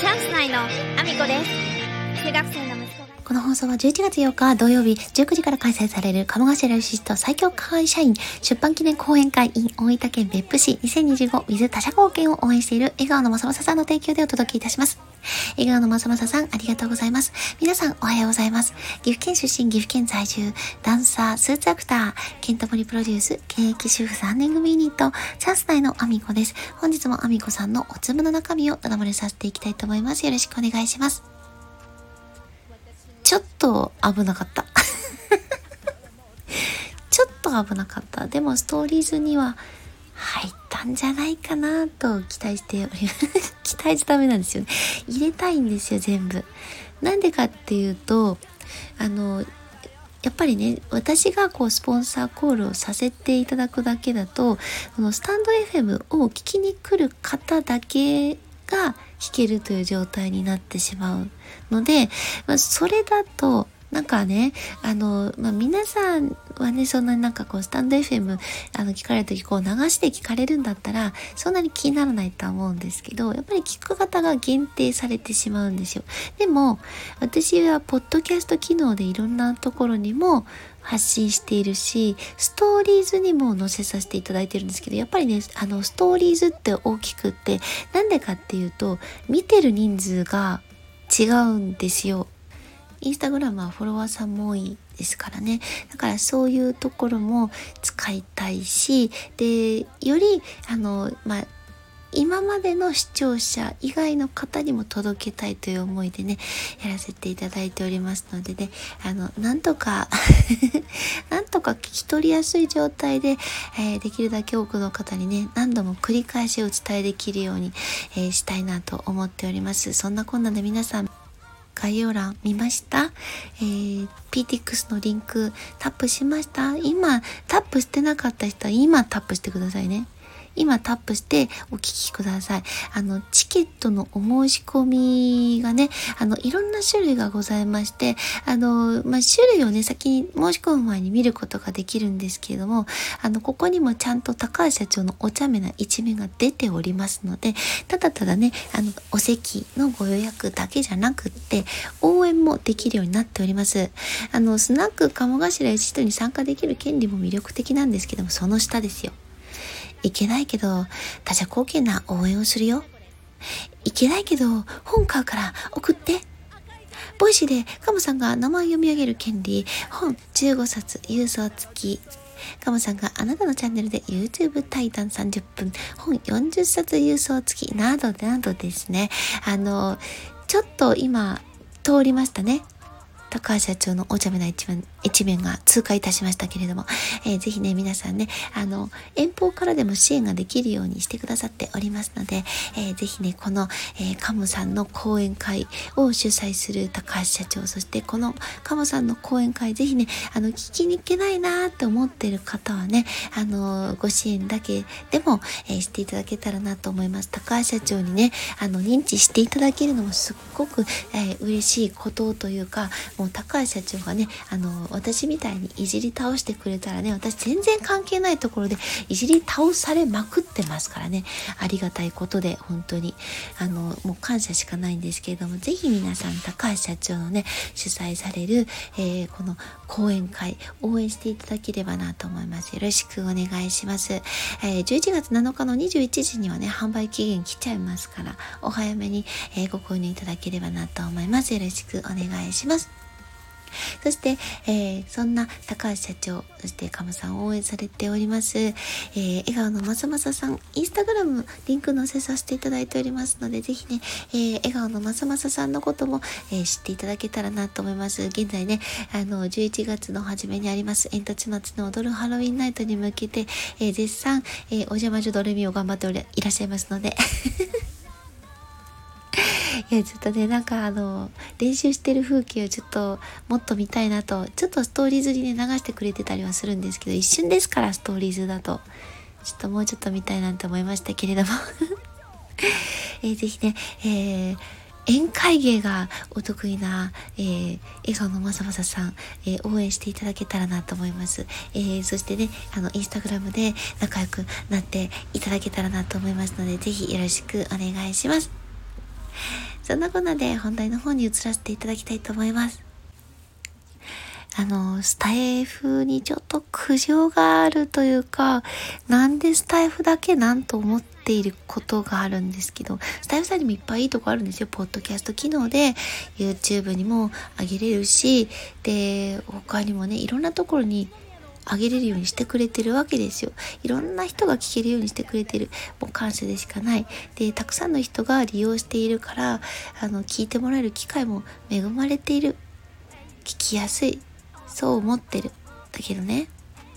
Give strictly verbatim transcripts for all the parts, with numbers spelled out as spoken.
チャンス内のアミコです。中学生の息子がこの放送はじゅういちがつようか土曜日じゅうくじから開催される鴨頭シスト最強会社員出版記念講演会 in 大分県別府市にせんにじゅうご with 他社貢献を応援している笑顔のまさまささんの提供でお届けいたします。笑顔のまさまささん、ありがとうございます。皆さんおはようございます。岐阜県出身、岐阜県在住、ダンサー、スーツアクター、ケントモリプロデュース、現役主婦さんにん組ユニット、チャンス内のアミコです。本日もアミコさんのおつむの中身をただ漏れさせていきたいと思います。よろしくお願いします。ちょっと危なかった。ちょっと危なかった。でもストーリーズには入ったんじゃないかなと期待しております。期待しちゃダメなんですよね。入れたいんですよ、全部。なんでかっていうと、あの、やっぱりね、私がこうスポンサーコールをさせていただくだけだと、このスタンド エフエム を聞きに来る方だけが弾けるという状態になってしまうので、まあ、それだとなんかね、あの、まあ、皆さんはね、そんなになんかこうスタンド エフエム あの聞かれるときこう流して聞かれるんだったらそんなに気にならないとは思うんですけど、やっぱり聞く方が限定されてしまうんですよ。でも私はポッドキャスト機能でいろんなところにも発信しているし、ストーリーズにも載せさせていただいてるんですけど、やっぱりね、あのストーリーズって大きくって、なんでかっていうと見てる人数が違うんですよ。インスタグラムはフォロワーさんも多いですからね。だからそういうところも使いたいし、で、より、あの、まあ、今までの視聴者以外の方にも届けたいという思いでね、やらせていただいておりますのでね、あの、なんとか、なんとか聞き取りやすい状態で、えー、できるだけ多くの方にね、何度も繰り返しお伝えできるように、えー、したいなと思っております。そんなこんなで皆さん、概要欄見ました？えー、ピーティックス のリンクタップしました？今タップしてなかった人は今タップしてくださいね。今タップしてお聞きください。あの、チケットのお申し込みがね、あの、いろんな種類がございまして、あの、まあ、種類をね、先に申し込む前に見ることができるんですけれども、あの、ここにもちゃんと高橋社長のお茶目な一面が出ておりますので、ただただね、あの、お席のご予約だけじゃなくって、応援もできるようになっております。あの、スナック鴨頭一人に参加できる権利も魅力的なんですけども、その下ですよ。いけないけど他社貢献な応援をするよ。いけないけど本買うから送って。ボイシーでカモさんが名前読み上げる権利、本じゅうごさつ郵送付き。カモさんがあなたのチャンネルで YouTube 対談さんじゅっぷん、本よんじゅっさつ郵送付きなどなどですね。あのちょっと今通りましたね。高橋社長のお茶目な一面、一面が通過いたしましたけれども、えー、ぜひね、皆さんね、あの、遠方からでも支援ができるようにしてくださっておりますので、えー、ぜひね、この、えー、カモさんの講演会を主催する高橋社長、そしてこのカモさんの講演会、ぜひね、あの、聞きに行けないなーって思っている方はね、あの、ご支援だけでも、えー、していただけたらなと思います。高橋社長にね、あの、認知していただけるのもすっごく、えー、嬉しいことというか、もう高橋社長がね、あの私みたいにいじり倒してくれたらね、私全然関係ないところでいじり倒されまくってますからね、ありがたいことで本当にあのもう感謝しかないんですけれども、ぜひ皆さん高橋社長のね主催される、えー、この講演会応援していただければなと思います。よろしくお願いします。えー、じゅういちがつなのかのにじゅういちじにはね販売期限来ちゃいますから、お早めに、えー、ご購入いただければなと思います。よろしくお願いします。そして、えー、そんな高橋社長、そしてカモさんを応援されております、えー、笑顔のまさまささん、インスタグラムリンク載せさせていただいておりますので、ぜひね、えー、笑顔のまさまささんのことも、えー、知っていただけたらなと思います。現在ね、あのじゅういちがつの初めにあります煙突町の踊るハロウィンナイトに向けて、えー、絶賛、えー、お邪魔女ドレミを頑張っておりいらっしゃいますのでいやちょっとね、なんかあの練習してる風景をちょっともっと見たいなと、ちょっとストーリーズにね流してくれてたりはするんですけど、一瞬ですからストーリーズだとちょっともうちょっと見たいなんて思いましたけれどもえー、ぜひね、えー宴会芸がお得意な、えー、笑顔のまさまささん、えー、応援していただけたらなと思います。えー、そしてね、あのインスタグラムで仲良くなっていただけたらなと思いますので、ぜひよろしくお願いします。 そんなこんなで本題の方に移らせていただきたいと思います。あの、スタイフにちょっと苦情があるというか、なんでスタイフだけなんと思っていることがあるんですけど、スタイフさんにもいっぱいいいとこあるんですよ。ポッドキャスト機能で YouTube にも上げれるし、で、他にもね、いろんなところに上げれるようにしてくれてるわけですよ。いろんな人が聞けるようにしてくれてる。もう感謝でしかない。で、たくさんの人が利用しているから、あの、聞いてもらえる機会も恵まれている。聞きやすい。そう思ってる。だけどね、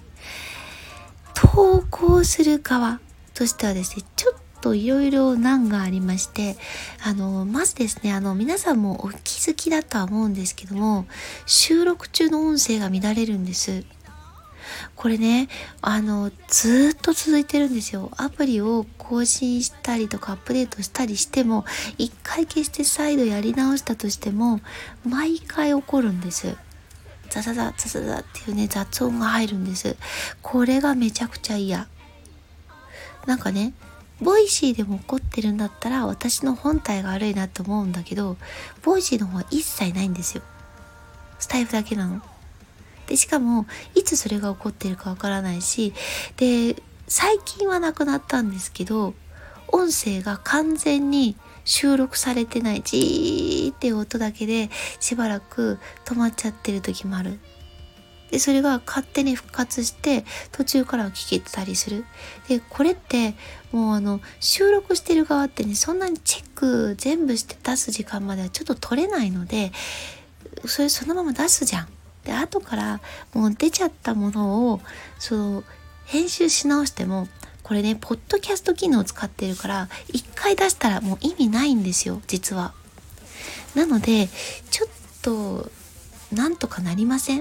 投稿する側としてはですね、ちょっといろいろ難がありまして、あの、まずですね、あの、皆さんもお気づきだとは思うんですけども、収録中の音声が乱れるんです。これね、あの、ずーっと続いてるんですよ。アプリを更新したりとかアップデートしたりしても、一回消して再度やり直したとしても、毎回起こるんです。ザザザザザザっていうね、雑音が入るんです。これがめちゃくちゃ嫌。なんかね、ボイシーでも起こってるんだったら私の本体が悪いなと思うんだけど、ボイシーの方は一切ないんですよ。スタイフだけなの。で、しかも、いつそれが起こってるかわからないし、で、最近はなくなったんですけど、音声が完全に収録されてない、ジーっていう音だけでしばらく止まっちゃってる時もある。で、それが勝手に復活して途中からは聞けてたりする。で、これってもうあの収録してる側ってね、そんなにチェック全部して出す時間まではちょっと取れないので、それそのまま出すじゃん。で、後からもう出ちゃったものをそう編集し直しても、これね、ポッドキャスト機能を使ってるから一回出したらもう意味ないんですよ、実は。なのでちょっとなんとかなりません？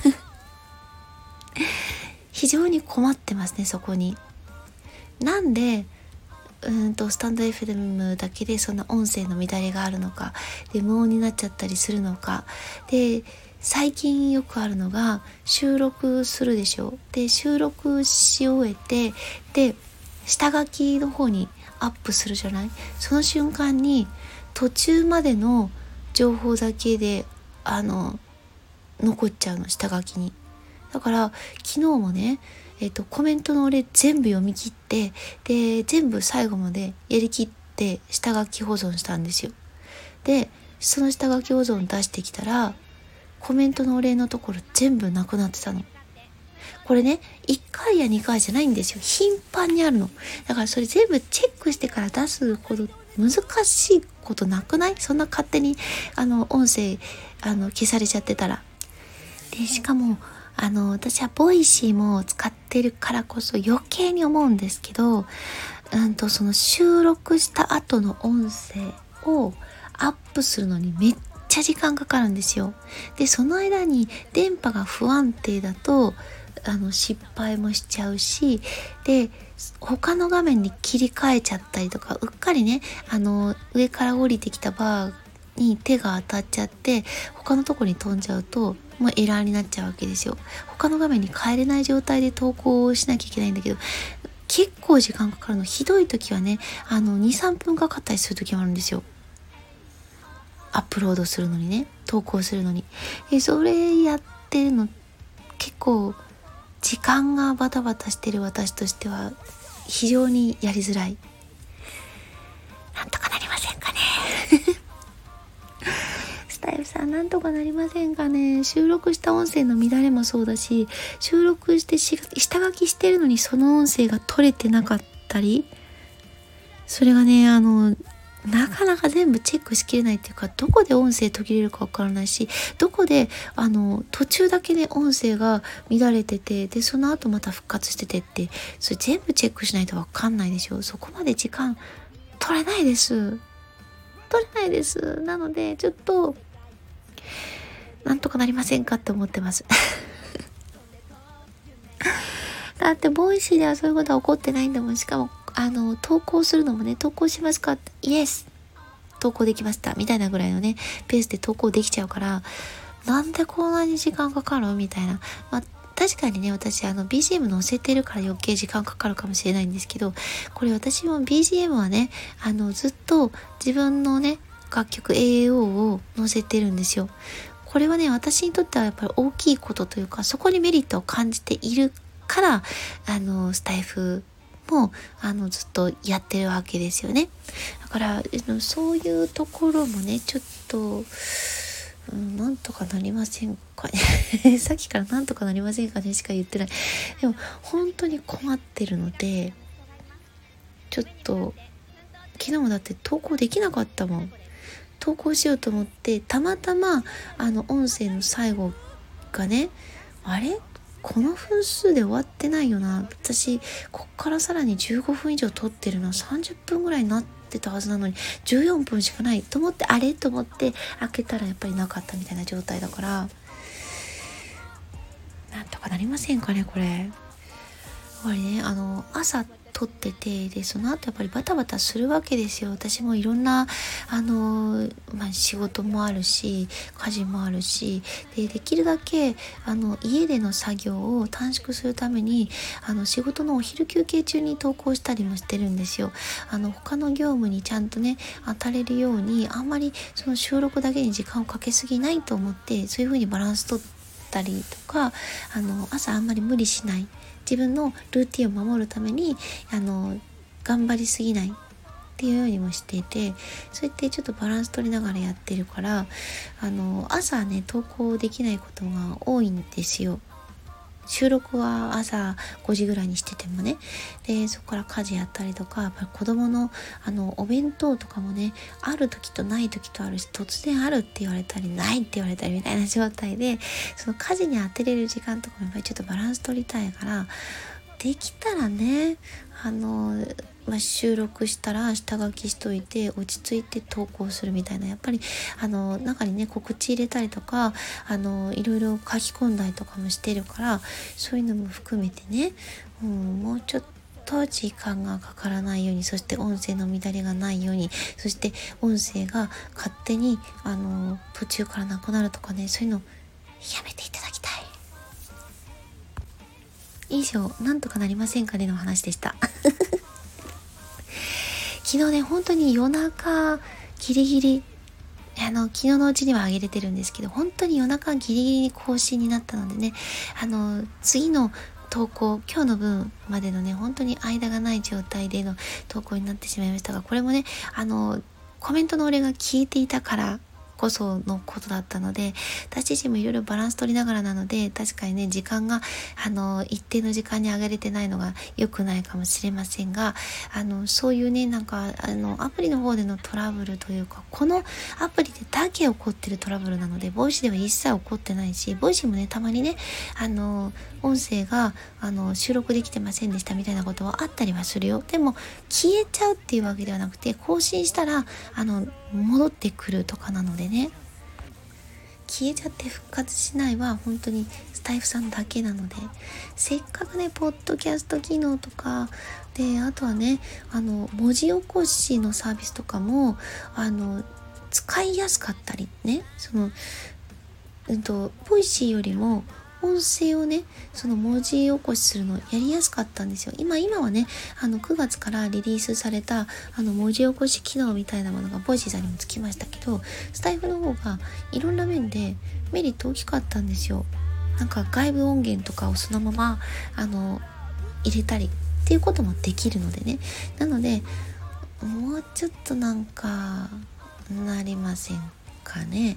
非常に困ってますね、そこに。なんでうーんとスタンド エフエム だけでそんな音声の乱れがあるのか、で無音になっちゃったりするのかで、最近よくあるのが収録するでしょ。で、収録し終えて、で下書きの方にアップするじゃない。その瞬間に途中までの情報だけであの残っちゃうの、下書きに。だから昨日もね、えっとコメントの俺全部読み切って、で全部最後までやりきって下書き保存したんですよ。でその下書き保存出してきたら、コメントのお礼のところ全部なくなってたの。これね、いっかいやにかいじゃないんですよ。頻繁にあるの。だからそれ全部チェックしてから出すほど難しいことなくない？そんな勝手にあの音声あの消されちゃってたら。でしかもあの私はボイシーも使ってるからこそ余計に思うんですけど、うんとその収録した後の音声をアップするのにめっちゃ時間かかるんですよ。でその間に電波が不安定だとあの失敗もしちゃうし、で他の画面に切り替えちゃったりとか、うっかりねあの上から降りてきたバーに手が当たっちゃって他のとこに飛んじゃうともうエラーになっちゃうわけですよ。他の画面に変えれない状態で投稿をしなきゃいけないんだけど、結構時間かかるの。ひどい時はねあの にさんぷんかかったりする時もあるんですよ。アップロードするのにね、投稿するのに。えそれやってるの結構時間がバタバタしてる私としては非常にやりづらい。なんとかなりませんかね。スタイフさんなんとかなりませんかね。収録した音声の乱れもそうだし、収録してし下書きしてるのにその音声が取れてなかったり、それがねあのなかなか全部チェックしきれないっていうか、どこで音声途切れるかわからないし、どこであの途中だけで音声が乱れてて、でその後また復活しててって、それ全部チェックしないとわかんないでしょ。そこまで時間取れないです取れないですなのでちょっとなんとかなりませんかって思ってますだってボイシーではそういうことは起こってないんだもん。しかもあの投稿するのもね、投稿しますかって、イエス投稿できましたみたいなぐらいのねペースで投稿できちゃうから、なんでこんなに時間かかるみたいな。まあ確かにね、私あの ビージーエム 載せてるから余計時間かかるかもしれないんですけど、これ私も ビージーエム はねあのずっと自分のね楽曲 エーエーオー を載せてるんですよ。これはね、私にとってはやっぱり大きいことというか、そこにメリットを感じているから、あのスタイフもあのずっとやってるわけですよね。だからそういうところもね、ちょっと、うん、なんとかなりませんかねさっきからなんとかなりませんかねしか言ってない。でも本当に困ってるので、ちょっと昨日もだって投稿できなかったもん。投稿しようと思ってたまたまあの音声の最後がね、あれこの分数で終わってないよな、私こっからさらにじゅうごふん以上撮ってるな、さんじゅっぷんぐらいになってたはずなのにじゅうよんぷんしかないと思って、あれと思って開けたらやっぱりなかったみたいな状態だから、なんとかなりませんかねこれ。やっぱりね、あの朝撮ってて、でその後やっぱりバタバタするわけですよ。私もいろんなあの、まあ、仕事もあるし家事もあるし、でできるだけあの家での作業を短縮するために、あの仕事のお昼休憩中に投稿したりもしてるんですよ。あの他の業務にちゃんとね当たれるように、あんまりその収録だけに時間をかけすぎないと思って、そういう風にバランス取ったりとか、あの朝あんまり無理しない、自分のルーティンを守るためにあの頑張りすぎないっていうようにもしていて、そうやってちょっとバランス取りながらやってるから、あの朝ね投稿できないことが多いんですよ。収録は朝ごじぐらいにしててもね、でそこから家事やったりとか、やっぱり子供のあのお弁当とかもね、ある時とない時とあるし、突然あるって言われたりないって言われたりみたいな状態で、その家事に当てれる時間とかもやっぱりちょっとバランス取りたいから、できたらね、あの、まあ、収録したら下書きしといて落ち着いて投稿するみたいな、やっぱりあの中にね告知入れたりとか、あのいろいろ書き込んだりとかもしてるから、そういうのも含めてね、うん、もうちょっと時間がかからないように、そして音声の乱れがないように、そして音声が勝手にあの途中からなくなるとかね、そういうのやめていただきたい。以上、なんとかなりませんかねの話でした昨日ね、本当に夜中ギリギリ、あの昨日のうちには上げれてるんですけど、本当に夜中ギリギリに更新になったのでね、あの次の投稿、今日の分までのね、本当に間がない状態での投稿になってしまいましたが、これもね、あのコメントの俺が聞いていたからこそのことだったので、私自身もいろいろバランス取りながらなので、確かにね時間があの一定の時間に上げれてないのが良くないかもしれませんが、あのそういうねなんかあのアプリの方でのトラブルというか、このアプリでだけ起こってるトラブルなので、ボイシーでは一切起こってないし、ボイシーもねたまにねあの音声があの収録できてませんでしたみたいなことはあったりはするよ。でも消えちゃうっていうわけではなくて、更新したらあの戻ってくるとかなのでね、消えちゃって復活しないは本当にスタイフさんだけなので、せっかくねポッドキャスト機能とかで、あとはねあの文字起こしのサービスとかもあの使いやすかったりね、そのうんとボイシーよりも音声をねその文字起こしするのやりやすかったんですよ。今今はねあのくがつからリリースされたあの文字起こし機能みたいなものがボイシーさんにもつきましたけど、スタイフの方がいろんな面でメリット大きかったんですよ。なんか外部音源とかをそのままあの入れたりっていうこともできるのでね、なのでもうちょっとなんかなりませんかね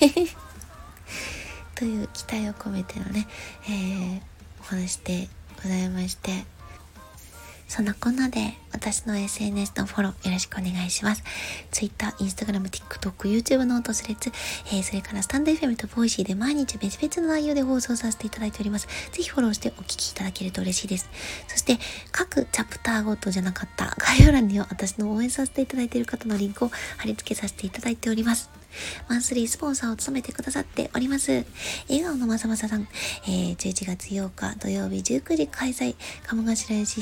という期待を込めてのね、えー、お話でございまして、そんなこんなで私の エスエヌエス のフォローよろしくお願いします。Twitter、Instagram、TikTok、YouTube ノートスレッズ、えー、それからスタンド エフエム とボイシーで毎日別々の内容で放送させていただいております。ぜひフォローしてお聞きいただけると嬉しいです。そして各チャプターごとじゃなかった概要欄には私の応援させていただいている方のリンクを貼り付けさせていただいております。マンスリースポンサーを務めてくださっております笑顔のまさまささん、えー、じゅういちがつようか土曜日じゅうくじ開催、鴨頭義人最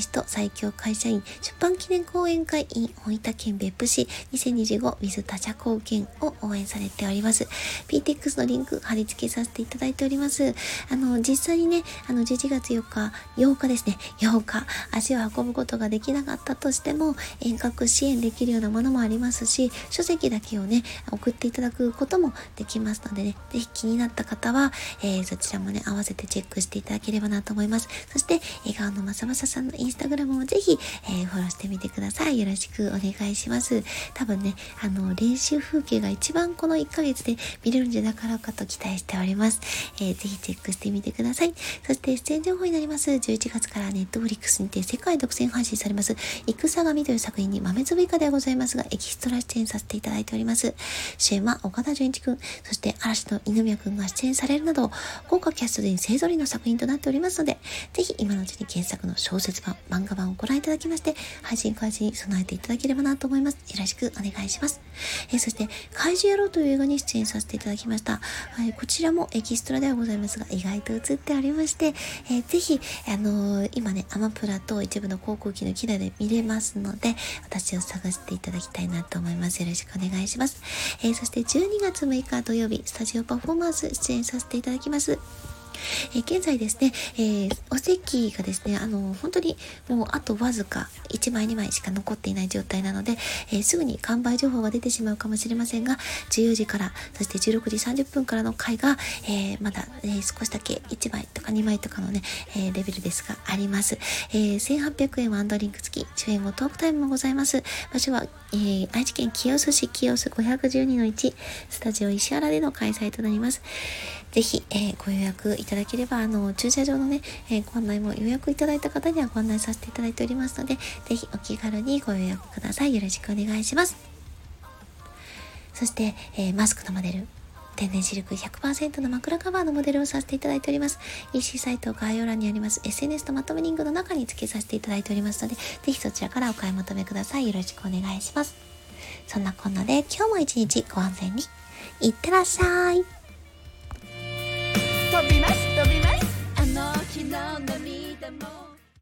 強会社員出版記念講演会 in 大分県別府市にせんにじゅうご with 他社貢献を応援されております。ピーテックス のリンク貼り付けさせていただいております。あの、実際にね、あの、じゅういちがつよっか、ようかですね、ようか、足を運ぶことができなかったとしても、遠隔支援できるようなものもありますし、書籍だけをね、送っていただくこともできますのでね、ぜひ気になった方は、えー、そちらもね、合わせてチェックしていただければなと思います。そして、笑顔のまさまささんのインスタグラムもぜひ、えー、フォローしてみてください。よろしくお願いします。多分ね、あの、練習風景が一番このいっかげつで見れるんじゃなかろうかと期待しております。えー、ぜひチェックしてみてください。そして、出演情報になります。じゅういちがつからネットフリックスにて世界独占配信されます、戦神という作品に豆粒以下ではございますが、エキストラ出演させていただいております。主演は岡田准一くん、そして嵐の二宮くんが出演されるなど、豪華キャストで勢ぞろいの作品となっておりますので、ぜひ今のうちに原作の小説版、漫画版をご覧いただきまして、配信開始に備えていただければなと思います。よろしくお願いします。えー、そして、怪獣野郎という映画に出演させていただきました。はい、こちらもエキストラではございますが、意外と映っておりまして、えー、ぜひ、あのー、今ね、アマプラと一部の航空機の機内で見れますので、私を探していただきたいなと思います。よろしくお願いします。えー、そしてじゅうにがつむいか土曜日、スタジオパフォーマンス出演させていただきます。えー、現在ですね、えー、お席がですね、あの、本当にもうあとわずかいちまいにまいしか残っていない状態なので、えー、すぐに完売情報が出てしまうかもしれませんが、じゅうよじから、そしてじゅうろくじさんじゅっぷんからの回が、えー、まだ、えー、少しだけいちまいとかにまいとかのね、えー、レベルですがあります。えー、せんはっぴゃくえんワンドリンク付き、主演後トークタイムもございます。場所は、えー、愛知県清須市清須ごひゃくじゅうにのいち、スタジオ石原での開催となります。ぜひ、えー、ご予約いただければ、あの、駐車場のね、えー、ご案内も予約いただいた方にはご案内させていただいておりますので、ぜひお気軽にご予約ください。よろしくお願いします。そして、えー、マスクのモデル、天然シルク ひゃくパーセント の枕カバーのモデルをさせていただいております。イーシー サイト概要欄にあります エスエヌエス とまとめリンクの中に付けさせていただいておりますので、ぜひそちらからお買い求めください。よろしくお願いします。そんなこんなで今日も一日ご安全にいってらっしゃい。